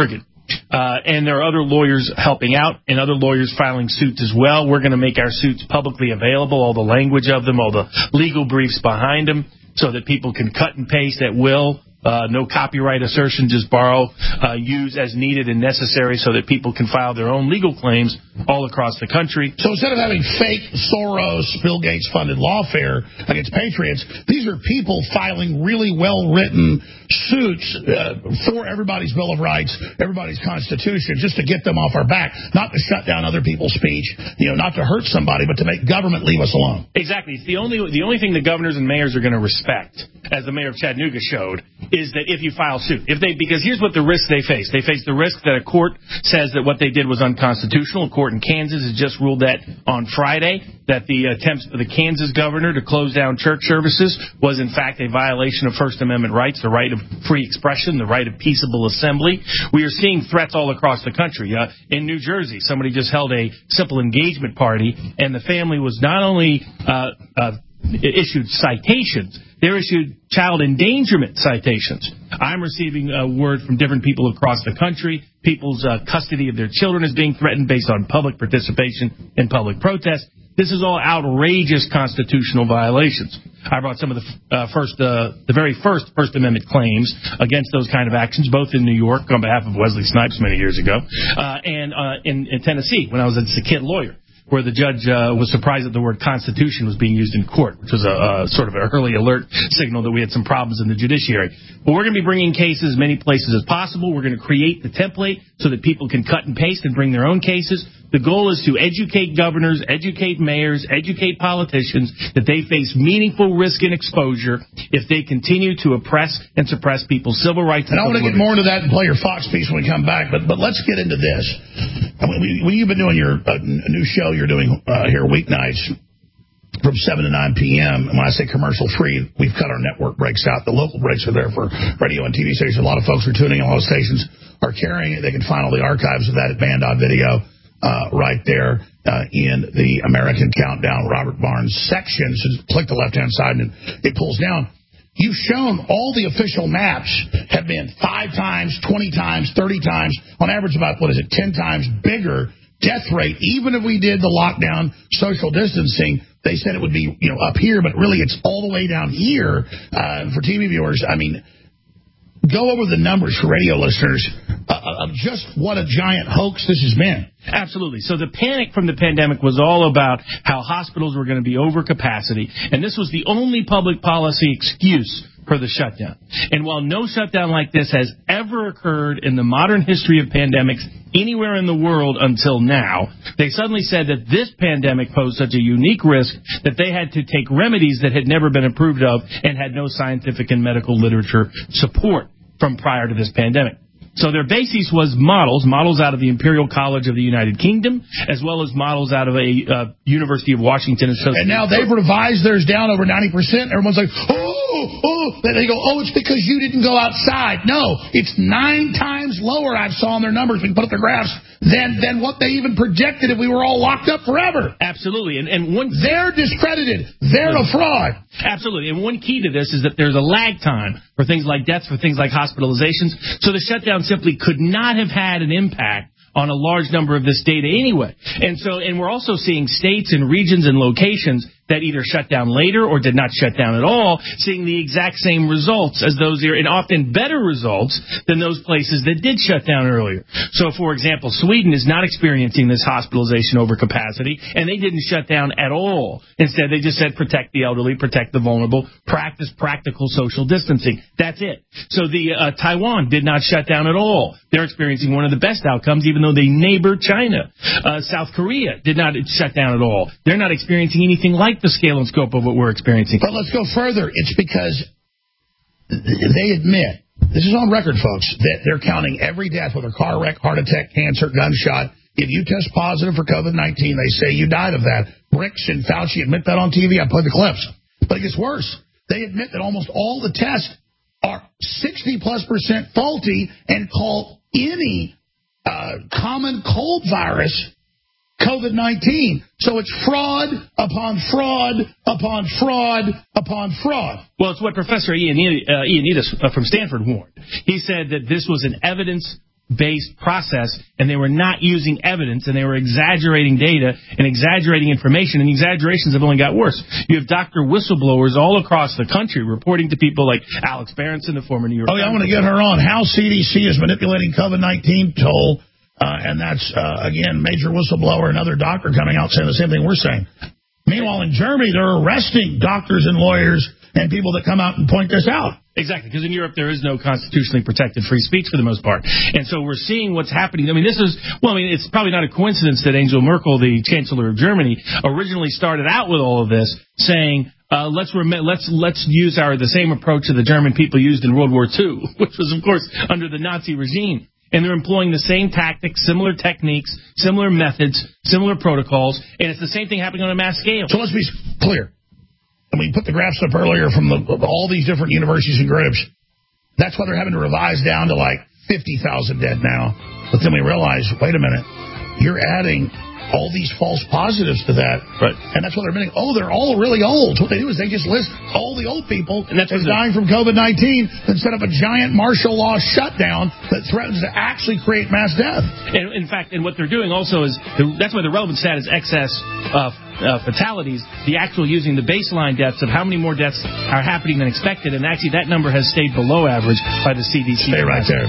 T: Uh, and there are other lawyers helping out and other lawyers filing suits as well. We're going to make our suits publicly available, all the language of them, all the legal briefs behind them, so that people can cut and paste at will. Uh, no copyright assertion, just borrow, uh, use as needed and necessary so that people can file their own legal claims all across the country.
U: So instead of having fake Soros, Bill Gates-funded lawfare against patriots, these are people filing really well-written suits uh, for everybody's Bill of Rights, everybody's Constitution, just to get them off our back, not to shut down other people's speech, you know, not to hurt somebody, but to make government leave us alone.
T: Exactly. It's the only the only thing the governors and mayors are going to respect, as the mayor of Chattanooga showed, is that if you file suit, if they because here's what the risk they face. They face the risk that a court says that what they did was unconstitutional. A court in Kansas has just ruled that on Friday, that the attempts for the Kansas governor to close down church services was in fact a violation of First Amendment rights, the right of free expression, the right of peaceable assembly. We are seeing threats all across the country. Uh, in New Jersey, somebody just held a simple engagement party, and the family was not only uh, uh, issued citations, they're issued child endangerment citations. I'm receiving uh, word from different people across the country. People's uh, custody of their children is being threatened based on public participation in public protest. This is all outrageous constitutional violations. I brought some of the uh, first, uh, the very first First Amendment claims against those kind of actions, both in New York on behalf of Wesley Snipes many years ago, uh, and uh, in, in Tennessee when I was a kid lawyer, where the judge uh, was surprised that the word Constitution was being used in court, which was a, a sort of an early alert signal that we had some problems in the judiciary. But we're going to be bringing cases as many places as possible. We're going to create the template so that people can cut and paste and bring their own cases. The goal is to educate governors, educate mayors, educate politicians that they face meaningful risk and exposure if they continue to oppress and suppress people's civil rights.
U: And I want to get more into that and play your Fox piece when we come back, but but let's get into this. I mean, when you've been doing your uh, new show you're doing uh, here weeknights from seven to nine p.m., and when I say commercial-free, we've cut our network breaks out. The local breaks are there for radio and T V stations. A lot of folks are tuning in. A lot of stations are carrying it. They can find all the archives of that at Band on Video. Uh, right there uh, in the American Countdown Robert Barnes section. So click the left-hand side and it pulls down. You've shown all the official maps have been five times, twenty times, thirty times, on average about, what is it, ten times bigger death rate. Even if we did the lockdown social distancing, they said it would be, you know, up here, but really it's all the way down here. Uh, for T V viewers, I mean, go over the numbers for radio listeners uh, of just what a giant hoax this has been.
T: Absolutely. So the panic from the pandemic was all about how hospitals were going to be over capacity, and this was the only public policy excuse for the shutdown. And while no shutdown like this has ever occurred in the modern history of pandemics anywhere in the world until now, they suddenly said that this pandemic posed such a unique risk that they had to take remedies that had never been approved of and had no scientific and medical literature support from prior to this pandemic. So their basis was models, models out of the Imperial College of the United Kingdom, as well as models out of a uh, University of Washington.
U: And now they've revised theirs down over ninety percent. Everyone's like, oh, oh. They go, oh, it's because you didn't go outside. No, it's nine times lower, I've saw in their numbers. We can put up their graphs. Than, than what they even projected if we were all locked up forever.
T: Absolutely. And, and one,
U: They're discredited. They're a fraud.
T: Absolutely. And one key to this is that there's a lag time for things like deaths, for things like hospitalizations. So the shutdown simply could not have had an impact on a large number of this data anyway. And so, and we're also seeing states and regions and locations that either shut down later or did not shut down at all, seeing the exact same results as those here, and often better results than those places that did shut down earlier. So, for example, Sweden is not experiencing this hospitalization overcapacity, and they didn't shut down at all. Instead, they just said protect the elderly, protect the vulnerable, practice practical social distancing. That's it. So the uh, Taiwan did not shut down at all. They're experiencing one of the best outcomes, even though they neighbor China. Uh, South Korea did not shut down at all. They're not experiencing anything like the scale and scope of what we're experiencing.
U: But let's go further. It's because they admit, this is on record, folks, that they're counting every death, whether car wreck, heart attack, cancer, gunshot. If you test positive for COVID nineteen, they say you died of that. Bricks and Fauci admit that on T V. I played the clips. But it gets worse. They admit that almost all the tests are sixty plus percent faulty and call any uh, common cold virus COVID nineteen. So it's fraud upon fraud upon fraud upon fraud.
T: Well, it's what Professor Ian, uh, Ioannidis uh, from Stanford warned. He said that this was an evidence based process, and they were not using evidence, and they were exaggerating data and exaggerating information, and the exaggerations have only got worse. You have doctor whistleblowers all across the country reporting to people like Alex Berenson, the former New York
U: Oh, yeah, I want to
T: Times.
U: get her on. How C D C is manipulating COVID nineteen toll, uh, and that's, uh, again, major whistleblower, another doctor coming out saying the same thing we're saying. Meanwhile, in Germany, they're arresting doctors and lawyers and people that come out and point this out.
T: Exactly, because in Europe there is no constitutionally protected free speech for the most part. And so we're seeing what's happening. I mean, this is, well, I mean, it's probably not a coincidence that Angela Merkel, the Chancellor of Germany, originally started out with all of this saying, uh, let's rem- let's let's use our the same approach that the German people used in World War Two, which was, of course, under the Nazi regime. And they're employing the same tactics, similar techniques, similar methods, similar protocols, and it's the same thing happening on a mass scale.
U: So let's be clear. And we put the graphs up earlier from the, all these different universities and groups. That's why they're having to revise down to like fifty thousand dead now. But then we realize, wait a minute, you're adding all these false positives to that.
T: Right.
U: And that's what they're admitting. Oh, they're all really old. What they do is they just list all the old people
T: and that's
U: as dying from COVID nineteen and set up a giant martial law shutdown that threatens to actually create mass death.
T: And in fact, and what they're doing also is, the, that's why the relevant stat is excess uh, uh, fatalities, the actual using the baseline deaths of how many more deaths are happening than expected, and actually that number has stayed below average by the C D C.
U: Stay right there.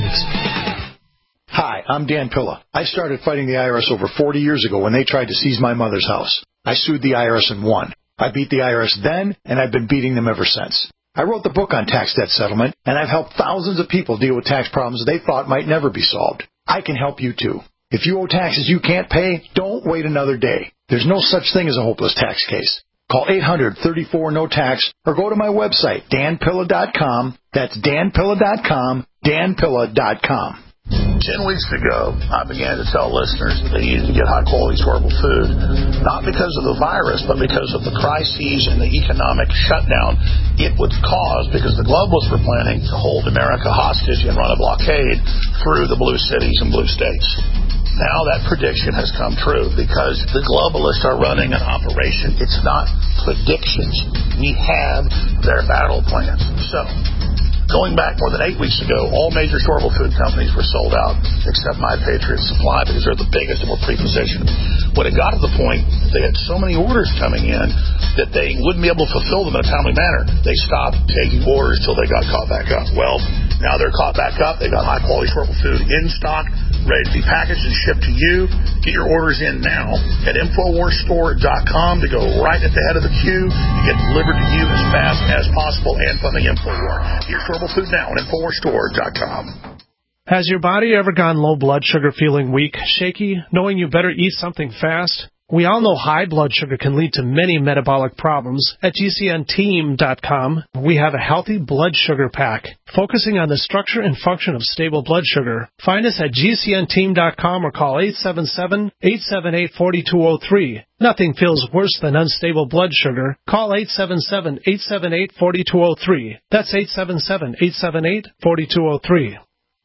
D: Hi, I'm Dan Pilla. I started fighting the I R S over forty years ago when they tried to seize my mother's house. I sued the I R S and won. I beat the I R S then, and I've been beating them ever since. I wrote the book on tax debt settlement, and I've helped thousands of people deal with tax problems they thought might never be solved. I can help you too. If you owe taxes you can't pay, don't wait another day. There's no such thing as a hopeless tax case. Call eight hundred, thirty-four, no tax or go to my website, dan pilla dot com. That's dan pilla dot com, dan pilla dot com.
U: Ten weeks ago, I began to tell listeners that they needed to get high-quality, storable food, not because of the virus, but because of the crises and the economic shutdown it would cause, because the globalists were planning to hold America hostage and run a blockade through the blue cities and blue states. Now that prediction has come true because the globalists are running an operation. It's not predictions. We have their battle plans. So, going back more than eight weeks ago, all major storable food companies were sold out, except My Patriot Supply, because they're the biggest and were pre-positioned. When it got to the point they had so many orders coming in that they wouldn't be able to fulfill them in a timely manner, they stopped taking orders till they got caught back up. Well, now they're caught back up. They've got high-quality storable food in stock, ready to be packaged and shipped to you. Get your orders in now at infowars store dot com to go right at the head of the queue and get delivered to you as fast as possible and from the InfoWar. Get your storable food now at infowars store dot com.
V: Has your body ever gone low blood sugar, feeling weak, shaky, knowing you better eat something fast? We all know high blood sugar can lead to many metabolic problems. At G C N team dot com, we have a healthy blood sugar pack, focusing on the structure and function of stable blood sugar. Find us at G C N team dot com or call eight seven seven, eight seven eight, four two zero three. Nothing feels worse than unstable blood sugar. Call eight seven seven, eight seven eight, four two zero three. That's eight seven seven, eight seven eight, four two zero three.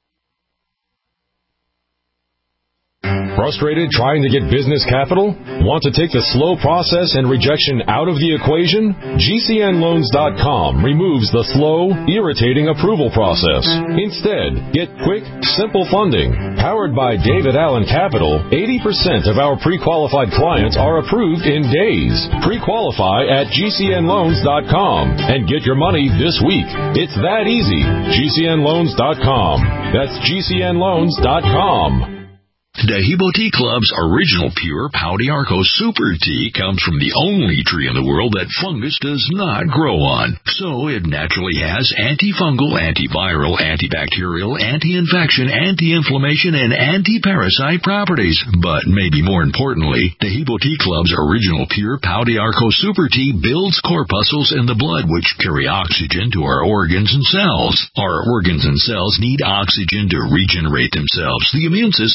W: Frustrated trying to get business capital? Want to take the slow process and rejection out of the equation? G C N loans dot com removes the slow, irritating approval process. Instead, get quick, simple funding. Powered by David Allen Capital, eighty percent of our pre-qualified clients are approved in days. Pre-qualify at G C N loans dot com and get your money this week. It's that easy. G C N loans dot com. That's G C N loans dot com.
B: Dahibo Tea Club's original pure Pau d'Arco Super Tea comes from the only tree in the world that fungus does not grow on. So it naturally has antifungal, antiviral, antibacterial, anti-infection, anti-inflammation, and anti-parasite properties. But maybe more importantly, Dahibo Tea Club's original pure Pau d'Arco Super Tea builds corpuscles in the blood which carry oxygen to our organs and cells. Our organs and cells need oxygen to regenerate themselves. The immune system needs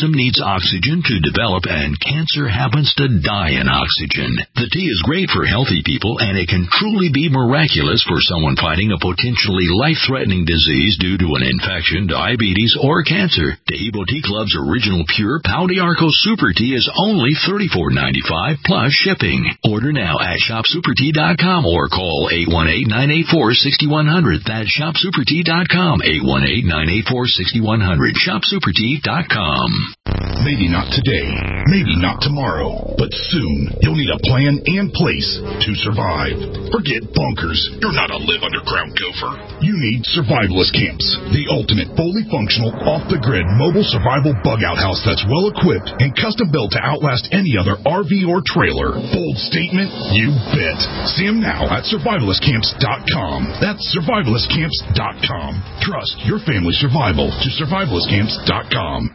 B: oxygen to develop, and cancer happens to die in oxygen. The tea is great for healthy people, and it can truly be miraculous for someone fighting a potentially life-threatening disease due to an infection, diabetes, or cancer. Taheebo Tea Club's original pure Pau d'Arco Super Tea is only thirty-four ninety-five plus shipping. Order now at shop super tea dot com or call eight one eight, nine eight four, six one zero zero. That's shop super tea dot com, eight one eight, nine eight four, six one zero zero. shop super tea dot com.
C: Maybe not today, maybe not tomorrow, but soon you'll need a plan and place to survive. Forget bunkers. You're not a live underground gopher. You need survivalist camps, the ultimate fully functional, off-the-grid mobile survival bug-out house that's well-equipped and custom-built to outlast any other R V or trailer. Bold statement? You bet. See them now at survivalist camps dot com. That's survivalist camps dot com. Trust your family's survival to survivalist camps dot com.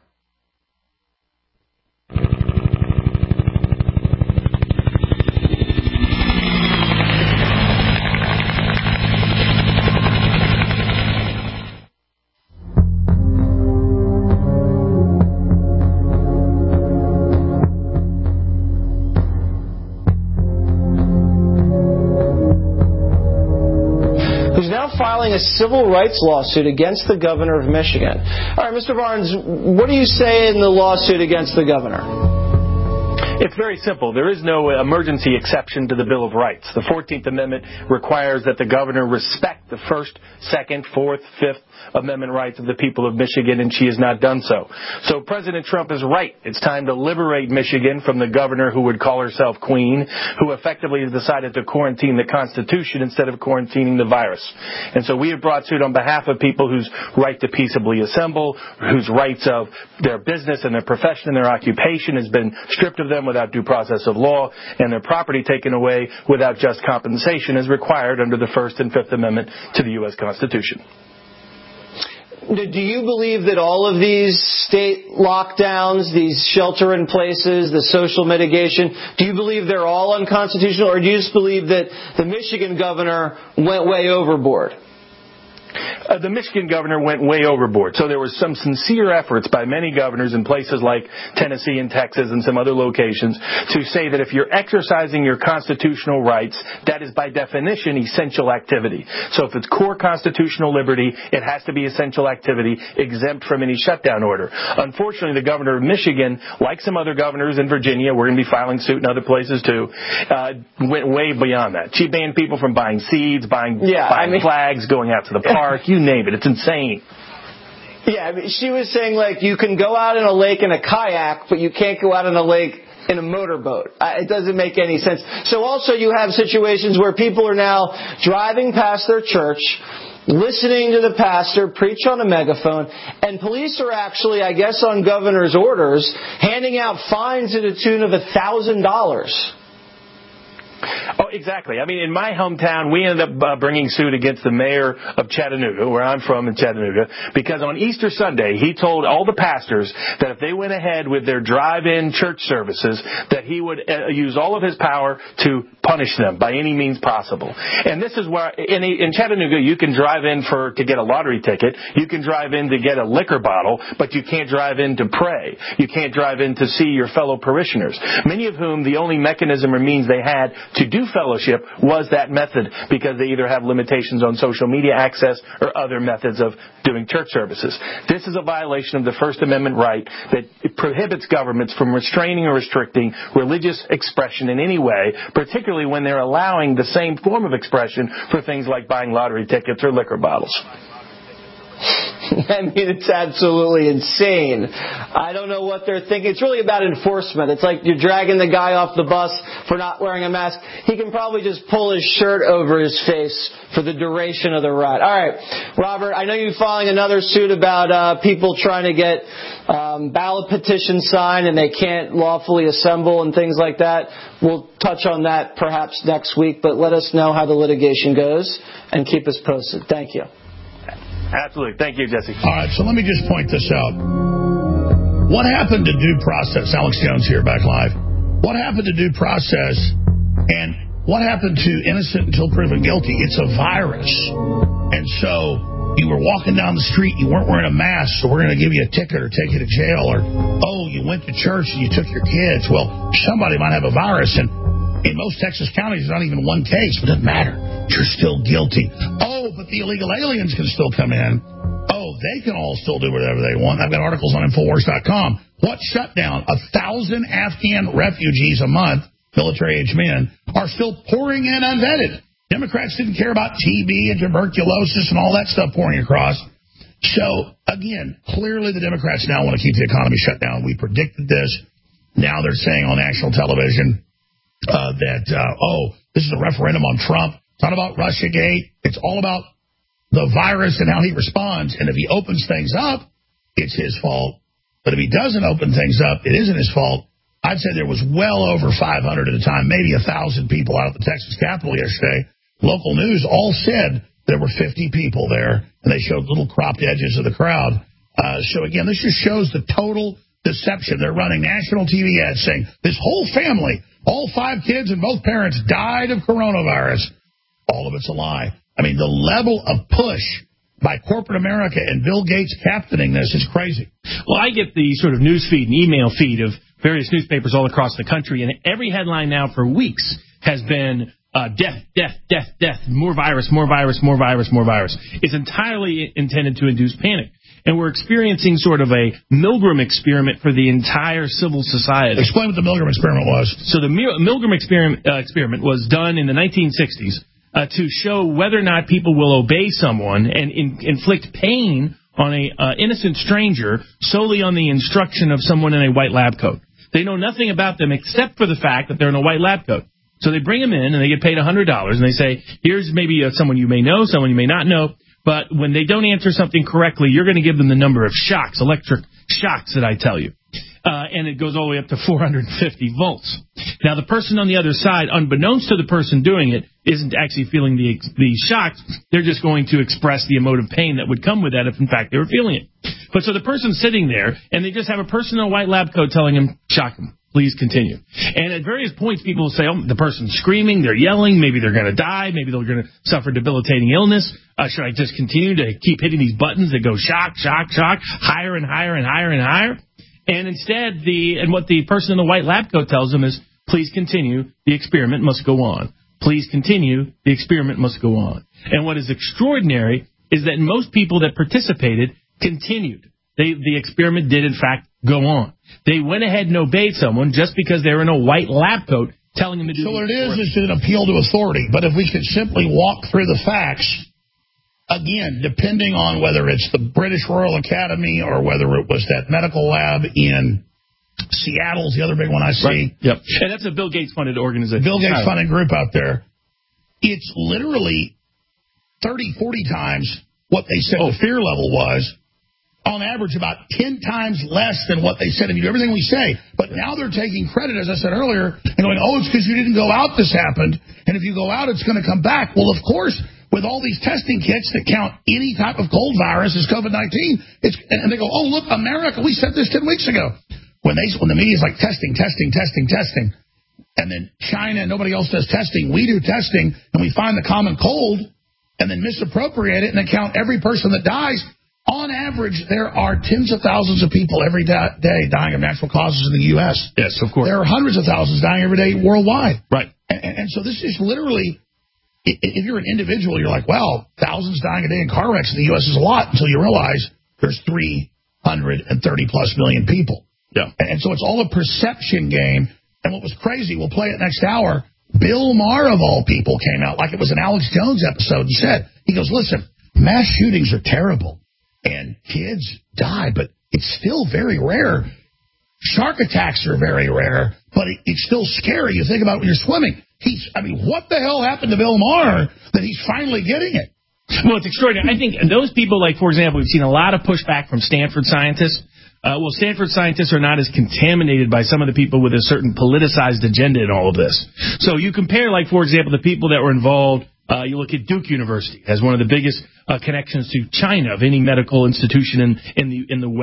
E: Filing a civil rights lawsuit against the governor of Michigan. All right, Mister Barnes, what do you say in the lawsuit against the governor?
T: It's very simple. There is no emergency exception to the Bill of Rights. The fourteenth Amendment requires that the governor respect the First, Second, Fourth, Fifth Amendment rights of the people of Michigan, and she has not done so. So President Trump is right. It's time to liberate Michigan from the governor who would call herself queen, who effectively has decided to quarantine the Constitution instead of quarantining the virus. And so we have brought suit on behalf of people whose right to peaceably assemble, whose rights of their business and their profession and their occupation has been stripped of them without due process of law, and their property taken away without just compensation as required under the First and Fifth Amendment to the U S Constitution.
E: Do you believe that all of these state lockdowns, these shelter-in-places, the social mitigation, do you believe they're all unconstitutional, or do you just believe that the Michigan governor went way overboard?
T: Uh, the Michigan governor went way overboard. So there was some sincere efforts by many governors in places like Tennessee and Texas and some other locations to say that if you're exercising your constitutional rights, that is by definition essential activity. So if it's core constitutional liberty, it has to be essential activity, exempt from any shutdown order. Unfortunately, the governor of Michigan, like some other governors in Virginia, we're going to be filing suit in other places too, uh, went way beyond that. She banned people from buying seeds, buying,
E: yeah,
T: buying
E: I mean,
T: flags, going out to the park, you name it. It's insane.
E: Yeah, I mean, she was saying, like, you can go out in a lake in a kayak, but you can't go out in a lake in a motorboat. It doesn't make any sense. So also you have situations where people are now driving past their church, listening to the pastor preach on a megaphone, and police are actually, I guess on governor's orders, handing out fines to the tune of a thousand dollars.
T: Oh, exactly. I mean, in my hometown, we ended up uh, bringing suit against the mayor of Chattanooga, where I'm from in Chattanooga, because on Easter Sunday, he told all the pastors that if they went ahead with their drive-in church services, that he would uh, use all of his power to punish them by any means possible. And this is where, in, in Chattanooga, you can drive in for to get a lottery ticket, you can drive in to get a liquor bottle, but you can't drive in to pray. You can't drive in to see your fellow parishioners, many of whom the only mechanism or means they had to do fellowship was that method, because they either have limitations on social media access or other methods of doing church services. This is a violation of the First Amendment right that prohibits governments from restraining or restricting religious expression in any way, particularly when they're allowing the same form of expression for things like buying lottery tickets or liquor bottles.
E: I mean, it's absolutely insane. I don't know what they're thinking. It's really about enforcement. It's like you're dragging the guy off the bus for not wearing a mask. He can probably just pull his shirt over his face for the duration of the ride. All right, Robert, I know you're filing another suit about uh, people trying to get um, ballot petitions signed and they can't lawfully assemble and things like that. We'll touch on that perhaps next week, but let us know how the litigation goes and keep us posted. Thank you.
T: Absolutely. Thank you, Jesse.
U: All right, so let me just point this out. What happened to due process? Alex Jones here, back live. What happened to due process, and what happened to innocent until proven guilty? It's a virus. And so you were walking down the street, you weren't wearing a mask, so we're going to give you a ticket or take you to jail. Or, oh, you went to church and you took your kids. Well, somebody might have a virus, and in most Texas counties, there's not even one case, but it doesn't matter. You're still guilty. Oh, but the illegal aliens can still come in. Oh, they can all still do whatever they want. I've got articles on Infowars dot com. What shutdown? A thousand Afghan refugees a month, military-age men, are still pouring in unvetted. Democrats didn't care about T B and tuberculosis and all that stuff pouring across. So, again, clearly the Democrats now want to keep the economy shut down. We predicted this. Now they're saying on national television uh, that, uh, oh, this is a referendum on Trump. It's not about Russiagate. It's all about the virus and how he responds. And if he opens things up, it's his fault. But if he doesn't open things up, it isn't his fault. I'd say there was well over five hundred at a time, maybe one thousand people out at the Texas Capitol yesterday. Local news all said there were fifty people there, and they showed little cropped edges of the crowd. Uh, so, again, this just shows the total deception. They're running national T V ads saying this whole family, all five kids and both parents died of coronavirus. All of it's a lie. I mean, the level of push by corporate America and Bill Gates captaining this is crazy.
T: Well, I get the sort of news feed and email feed of various newspapers all across the country, and every headline now for weeks has been uh, death, death, death, death, more virus, more virus, more virus, more virus. It's entirely intended to induce panic. And we're experiencing sort of a Milgram experiment for the entire civil society.
U: Explain what the Milgram experiment was.
T: So the Milgram experiment, uh, experiment was done in the nineteen sixties uh, to show whether or not people will obey someone and in, inflict pain on a uh, innocent stranger solely on the instruction of someone in a white lab coat. They know nothing about them except for the fact that they're in a white lab coat. So they bring them in and they get paid one hundred dollars and they say, here's maybe uh, someone you may know, someone you may not know. But when they don't answer something correctly, you're going to give them the number of shocks, electric shocks that I tell you. Uh, and it goes all the way up to four hundred fifty volts. Now, the person on the other side, unbeknownst to the person doing it, isn't actually feeling the the shocks. They're just going to express the emotive pain that would come with that if, in fact, they were feeling it. But so the person's sitting there, and they just have a person in a white lab coat telling him, shock him. Please continue. And at various points, people will say, oh, the person's screaming, they're yelling, maybe they're going to die, maybe they're going to suffer debilitating illness. Uh, should I just continue to keep hitting these buttons that go shock, shock, shock, higher and higher and higher and higher? And instead, the and what the person in the white lab coat tells them is, please continue, the experiment must go on. Please continue, the experiment must go on. And what is extraordinary is that most people that participated continued. They, the experiment did, in fact, go on. They went ahead and obeyed someone just because they were in a white lab coat telling them to do
U: so what it is is an appeal to authority. But if we could simply walk through the facts, again, depending on whether it's the British Royal Academy or whether it was that medical lab in Seattle's the other big one I see.
T: Right. Yep. And that's a Bill Gates funded organization.
U: Bill Gates funded group out there. It's literally thirty, forty times what they said oh. the fear level was. On average, about ten times less than what they said. And you do everything we say. But now they're taking credit, as I said earlier, and going, oh, it's because you didn't go out this happened. And if you go out, it's going to come back. Well, of course, with all these testing kits that count any type of cold virus as COVID nineteen, it's, and they go, oh, look, America, we said this ten weeks ago. When they when the media's like testing, testing, testing, testing, and then China and nobody else does testing, we do testing, and we find the common cold, and then misappropriate it and then count every person that dies. On average, there are tens of thousands of people every da- day dying of natural causes in the U S
T: Yes, of course.
U: There are hundreds of thousands dying every day worldwide.
T: Right.
U: And, and so this is literally, if you're an individual, you're like, well, thousands dying a day in car wrecks in the U S is a lot until you realize there's three hundred thirty plus million people.
T: Yeah.
U: And, and so it's all a perception game. And what was crazy, we'll play it next hour, Bill Maher, of all people, came out like it was an Alex Jones episode and said, he goes, listen, mass shootings are terrible. And kids die, but it's still very rare. Shark attacks are very rare, but it, it's still scary. You think about it when you're swimming. He's, I mean, what the hell happened to Bill Maher that he's finally getting it?
T: Well, it's extraordinary. I think those people, like, for example, we've seen a lot of pushback from Stanford scientists. Uh, well, Stanford scientists are not as contaminated by some of the people with a certain politicized agenda in all of this. So you compare, like, for example, the people that were involved. Uh, you look at Duke University as one of the biggest uh, connections to China of any medical institution in, in the in the West.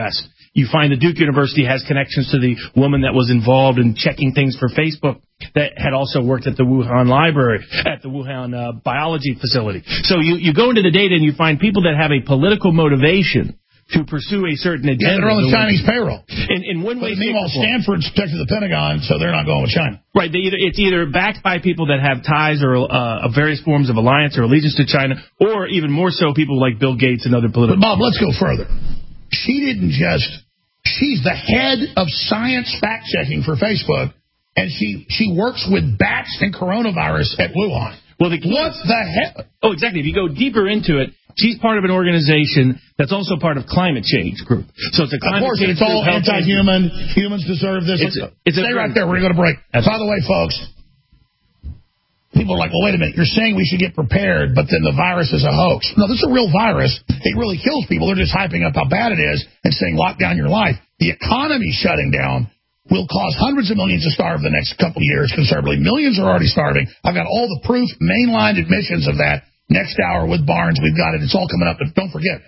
T: You find that Duke University has connections to the woman that was involved in checking things for Facebook that had also worked at the Wuhan library, at the Wuhan uh, biology facility. So you, you go into the data and you find people that have a political motivation to pursue a certain agenda.
U: Yeah, they're on the Chinese payroll.
T: In, in one way,
U: but meanwhile, Stanford's protected the Pentagon, so they're not going with China.
T: Right. They either, it's either backed by people that have ties or uh, various forms of alliance or allegiance to China, or even more so, people like Bill Gates and other political.
U: But Bob, let's go further. She didn't just. She's the head of science fact checking for Facebook, and she she works with bats and coronavirus at Wuhan.
T: Well, the
U: what the hell?
T: Oh, exactly. If you go deeper into it, she's part of an organization that's also part of Climate Change Group. So it's a climate
U: of course,
T: change
U: it's all
T: group,
U: anti-human. Humans deserve this.
T: It's, it's
U: Stay
T: a,
U: right there. We're going to break. Absolutely. By the way, folks, people are like, well, wait a minute. You're saying we should get prepared, but then the virus is a hoax. No, this is a real virus. It really kills people. They're just hyping up how bad it is and saying lock down your life. The economy shutting down will cause hundreds of millions to starve the next couple of years conservatively. Millions are already starving. I've got all the proof, mainline admissions of that. Next hour with Barnes, we've got it. It's all coming up. But don't forget,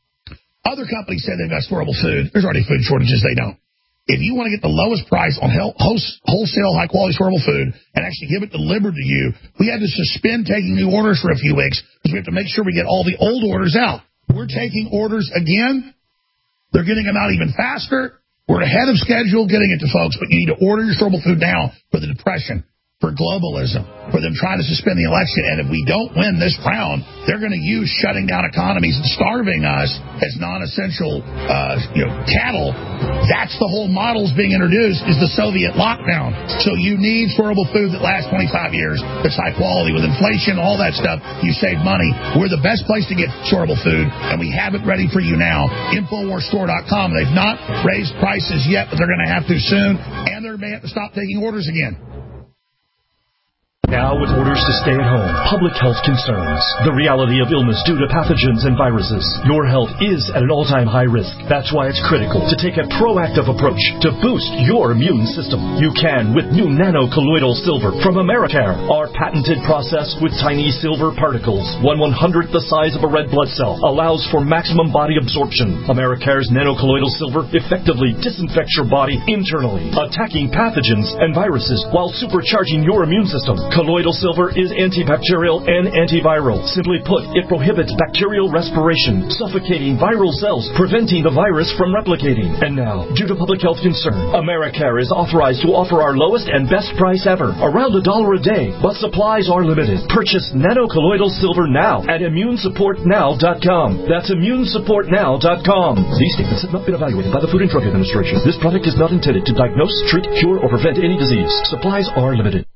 U: other companies say they've got storable food. There's already food shortages. They don't. If you want to get the lowest price on wholesale, high-quality storable food and actually give it delivered to you, we had to suspend taking new orders for a few weeks because we have to make sure we get all the old orders out. We're taking orders again. They're getting them out even faster. We're ahead of schedule getting it to folks, but you need to order your storable food now for the Depression, for globalism, for them trying to suspend the election. And if we don't win this round, they're going to use shutting down economies and starving us as non-essential uh, you know, cattle. That's the whole model's being introduced, is the Soviet lockdown. So you need storable food that lasts twenty-five years, that's high quality. With inflation, all that stuff, you save money. We're the best place to get storable food, and we have it ready for you now. Infowars Store dot com. They've not raised prices yet, but they're going to have to soon, and they're going to have to stop taking orders again.
G: Now with orders to stay at home, public health concerns, the reality of illness due to pathogens and viruses. Your health is at an all-time high risk. That's why it's critical to take a proactive approach to boost your immune system. You can with new nano-colloidal silver from Americare. Our patented process with tiny silver particles, one one-hundredth the size of a red blood cell, allows for maximum body absorption. Americare's nano-colloidal silver effectively disinfects your body internally, attacking pathogens and viruses while supercharging your immune system. Colloidal silver is antibacterial and antiviral. Simply put, it prohibits bacterial respiration, suffocating viral cells, preventing the virus from replicating. And now, due to public health concern, Americare is authorized to offer our lowest and best price ever, around a dollar a day, but supplies are limited. Purchase nano-colloidal silver now at immune support now dot com. That's immune support now dot com. These statements have not been evaluated by the Food and Drug Administration. This product is not intended to diagnose, treat, cure, or prevent any disease. Supplies are limited.